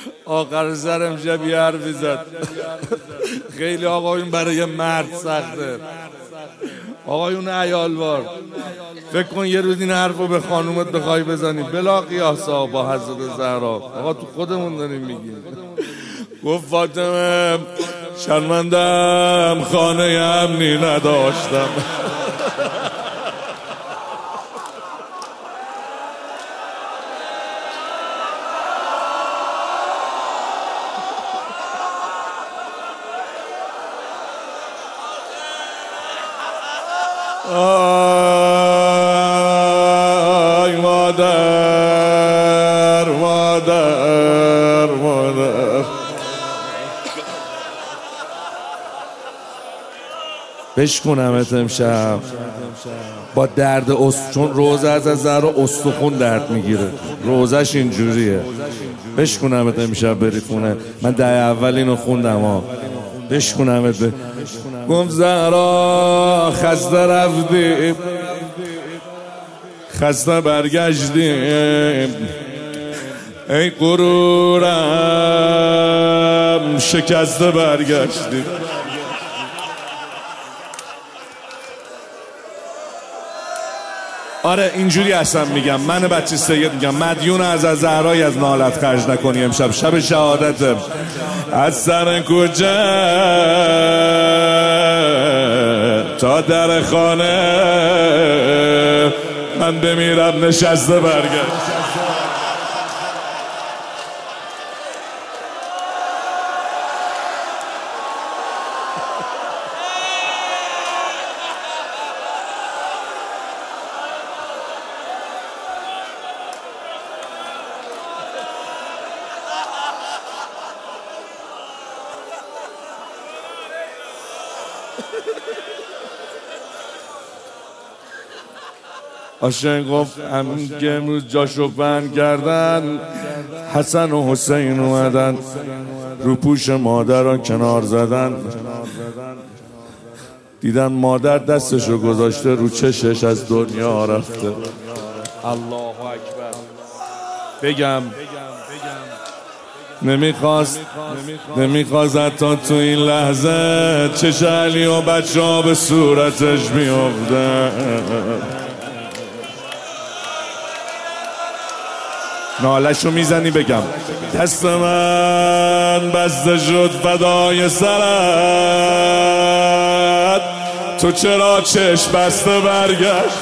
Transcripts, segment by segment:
آخر سر امشب یه حرفی زد. خیلی آقایون برای مرد سخته، آقایون عیالوار. فکر کن یه روز این حرفو به خانومت بخوای بزنی بلا قیاسا با حضرت زهرا. آقا تو خودمون داریم میگیم. گفت فاطمه شرمندم خانه امنی نداشتم. آی مادر مادر مادر. بشکنمت امشب با درد چون روزه از زهرا استخون درد میگیره، روزش اینجوریه. بشکنمت امشب بری خونه. من ده اول اینو خوندم ها. بشکنمت گفت زهرا خسته رفتیم خسته برگشتیم، ای غرورم شکسته برگشتیم. آره اینجوری اصلا میگم. من بچه سید میگم مدیون از زهرای از نالت خرج نکنی امشب، شب شهادتم. از سر کوچه تا در خانه من بمیرم نشسته برگشت. آشنگ گفت همین که امروز جاشو بند کردن، حسن و حسین اومدن رو پوش مادران کنار زدن، دیدن مادر دستشو گذاشته رو چشش از دنیا رفته. الله اکبر. بگم نمیخواست حتی تو این لحظه چش علی و بچه ها به صورتش میافته. نالشو میزنی بگم دست من بسته شد فدای سرت، تو چرا چشم بسته برگشت؟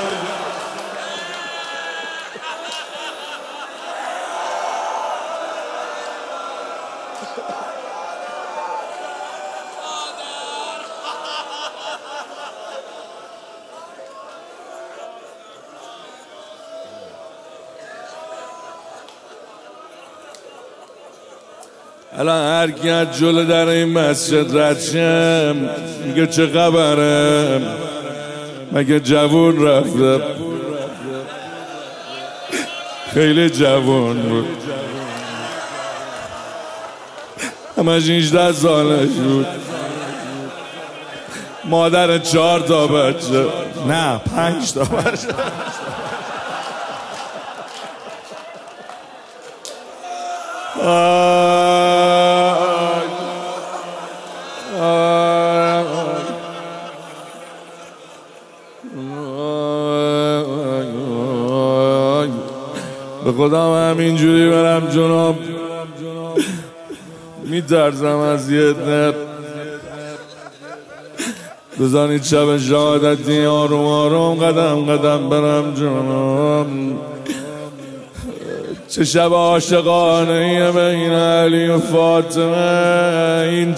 الان هر کی از جلو در این مسجد رد شم میگه چه خبره، مگه جوون رفته؟ خیلی جوون بود، همش 18 سالش بود. مادر 4 تا بچه، نه 5 تا بچه. به خودم همینجوری برم جناب میترسم از یه نب. بزنید شب شهادتی آروم آروم قدم قدم برم جناب. چه شب عاشقانه بین علی و فاطمه، این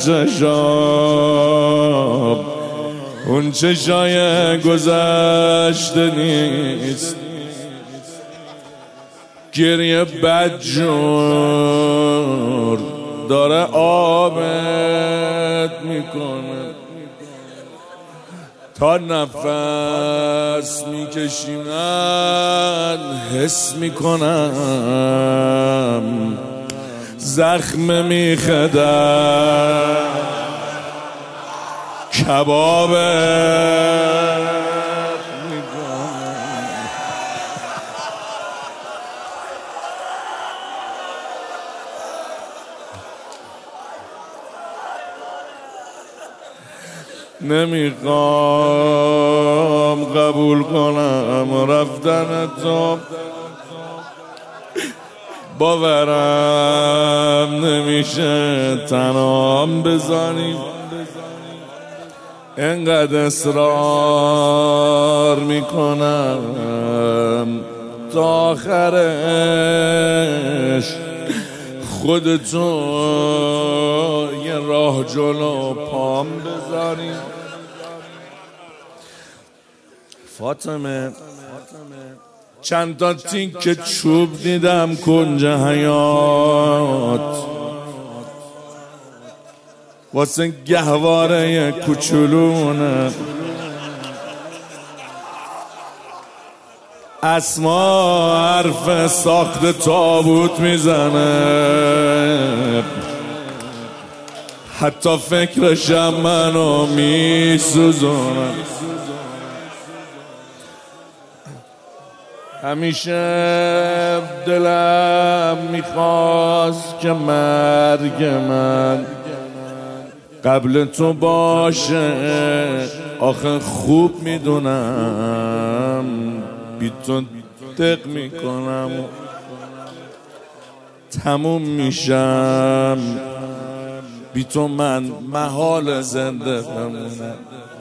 چشام اون چشای گذشته نیست. گریه بدجور داره آبت میکنه، تا نفس میکشی من حس میکنم زخم میخدم کبابت نمیخوام قبول کنم رفتن تو، باورم نمیشه تنام بزنی، انقدر اصرار میکنم تا آخرش خودتو یه راه جلو پام بذاری. فاطمه چند تا تیکه چوب دیدم کنج حیات، واسه گهواره کوچولونه اسما حرف ساخت تابوت میزنه، حتی فکرشم منو میسوزونه. همیشه دلم میخواست که مرگ من قبل تو باشه، آخه خوب میدونم بی تو دق میکنم و تموم میشم، بی تو من محال زنده بمونم.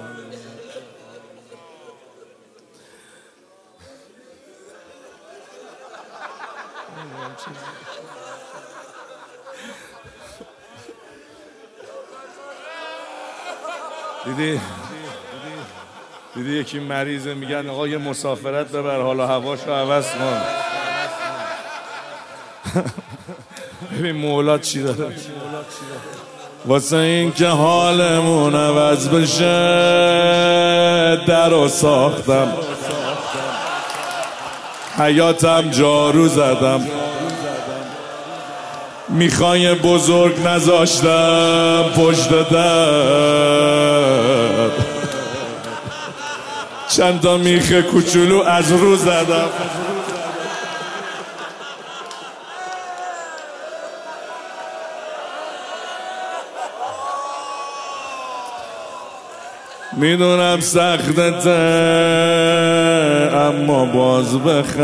دیدی یکی مریضه میگن آقا یه مسافرت ببر حالا هواشو عوض کن. ببین مولا چی داره، واسه این که حالمون عوض بشه درو ساختم، حیاتم جارو زدم، میخوای بزرگ نذاشتم پشت در، چند تا میخ کوچولو از رو زدم. میدونم سختته اما باز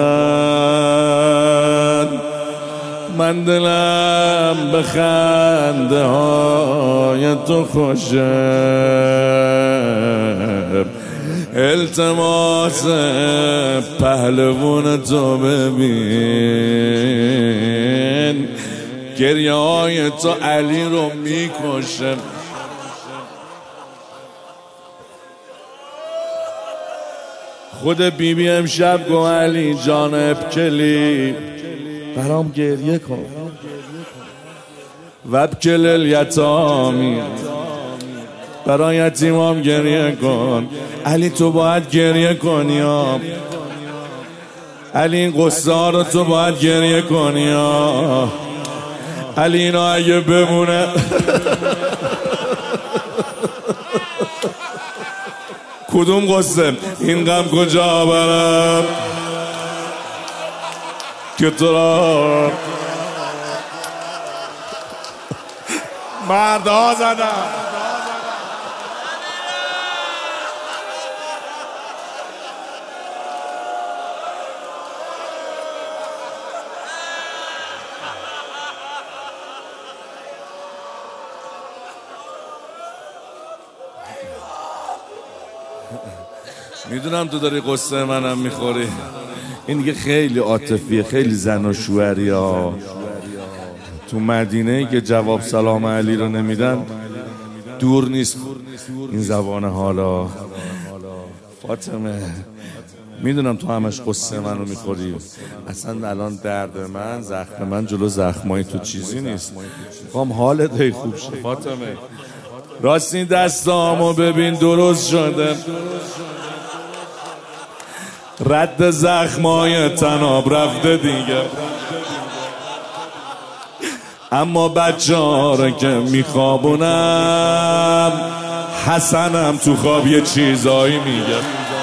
بخند، من دلم به خنده های تو خوشه، التماس پهلوان تو ببین، گریه های تو علی رو میکشه. خود بیبی امشب گو علی جان ابکلی برام گریه کن، وابکل الیتامی برای یتیمام گریه کن. علی تو باید گریه کنی، علی این قصه ها رو تو باید گریه کنی، علی اینا اگه بمونه کدوم قصه این غم کجا برم که تو را مردها زدم. میدونم تو داری قصه منم میخوری، این دیگه خیلی عاطفیه، خیلی زن و شوهری ها. تو مدینه ای که جواب سلام علی رو نمیدن دور نیست این زبان حالا. فاطمه میدونم تو همش قصه منو میخوری، اصلا الان درد من زخم من جلو زخمای تو چیزی نیست، میخوام حالت هی خوب شه. فاطمه راستی دستامو ببین درست شده، رد زخمای تناب رفته دیگه، اما بچه ها رو که میخوابونم حسنم تو خواب یه چیزایی میگه.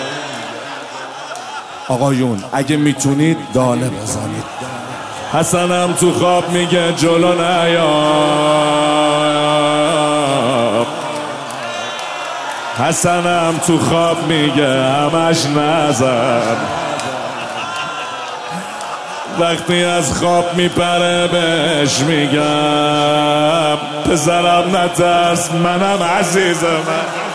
آقایون اگه میتونید داله بزنید. حسنم تو خواب میگه جلو نیا، حسنم تو خواب میگه همش نزن، وقتی از خواب میپره بهش میگم پسرم نترس منم عزیزم.